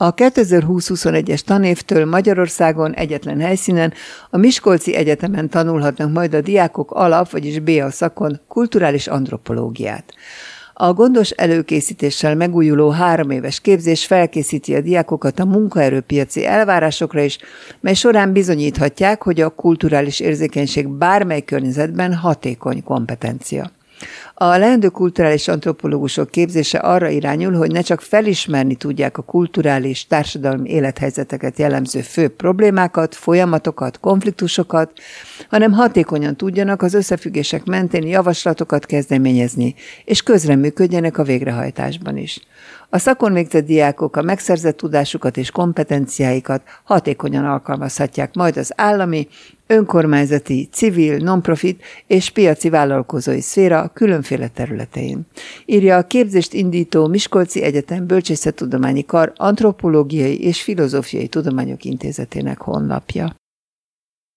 A 2020-21-es tanévtől Magyarországon egyetlen helyszínen, a Miskolci Egyetemen tanulhatnak majd a diákok alap, vagyis BA szakon kulturális antropológiát. A gondos előkészítéssel megújuló 3 éves képzés felkészíti a diákokat a munkaerőpiaci elvárásokra is, mely során bizonyíthatják, hogy a kulturális érzékenység bármely környezetben hatékony kompetencia. A leendő kulturális antropológusok képzése arra irányul, hogy ne csak felismerni tudják a kulturális társadalmi élethelyzeteket jellemző fő problémákat, folyamatokat, konfliktusokat, hanem hatékonyan tudjanak az összefüggések mentén javaslatokat kezdeményezni, és közreműködjenek a végrehajtásban is. A szakon végzett diákok a megszerzett tudásukat és kompetenciáikat hatékonyan alkalmazhatják majd az állami, önkormányzati, civil, non-profit és piaci vállalkozói szféra különféle területein. Írja a képzést indító Miskolci Egyetem Bölcsészettudományi Kar Antropológiai és Filozófiai Tudományok Intézetének honlapja.